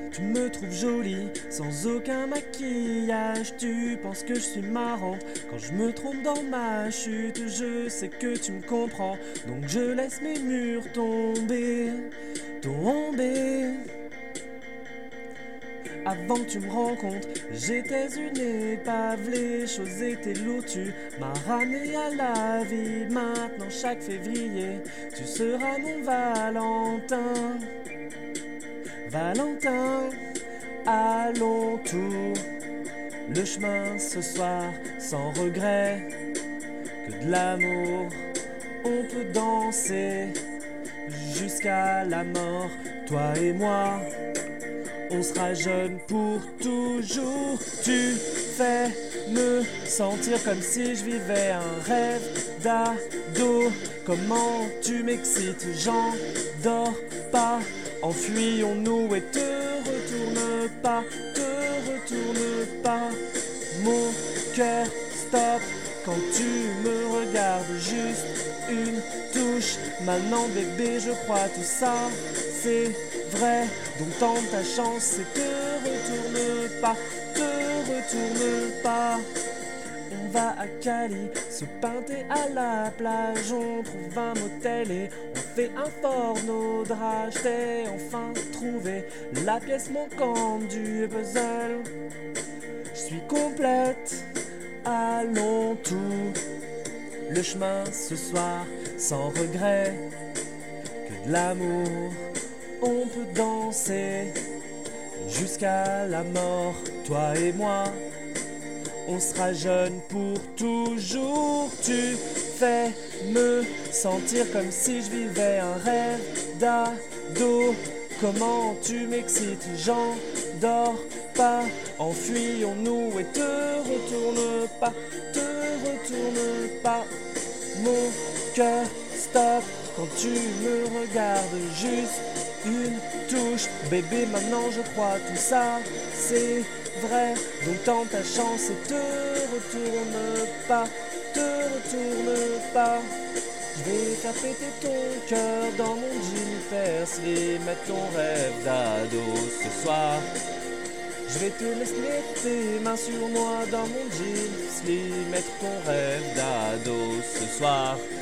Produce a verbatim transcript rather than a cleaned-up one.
Tu me trouves jolie, sans aucun maquillage. Tu penses que je suis marrante quand je me trompe dans ma chute. Je sais que tu me comprends, donc je laisse mes murs tomber, tomber. Avant que tu me rencontres, j'étais une épave. Les choses étaient lourdes, tu m'as ramené à la vie. Maintenant chaque février, tu seras mon Valentin. Valentin, allons tout le chemin ce soir sans regret. Que de l'amour, on peut danser jusqu'à la mort, toi et moi. On sera jeune pour toujours. Tu fais me sentir comme si je vivais un rêve d'ado. Comment tu m'excites, j'en dors pas. Enfuyons-nous et te retourne pas, te retourne pas. Mon cœur stop quand tu me regardes, juste une touche. Maintenant bébé je crois tout ça, c'est vrai. Donc tente ta chance et te retourne pas, te retourne pas. On va à Cali, se pinter à la plage. On trouve un motel et on fait un porno drap. J't'ai enfin trouvé la pièce manquante du puzzle. Je suis complète, allons tout le chemin ce soir sans regret. Que de l'amour, on peut danser jusqu'à la mort, toi et moi. On sera jeune pour toujours. Tu fais me sentir comme si je vivais un rêve d'ado. Comment tu m'excites, j'en dors pas. Enfuyons-nous et te retourne pas, te retourne pas. Mon cœur stop quand tu me regardes, juste une touche. Bébé maintenant je crois tout ça, c'est vrai. Donc tente ta chance et te retourne pas, te retourne pas. Je vais faire péter ton cœur dans mon jean persli, mettre ton rêve d'ado ce soir. Je vais te laisser tes mains sur moi dans mon jean slim, mettre ton rêve d'ado ce soir.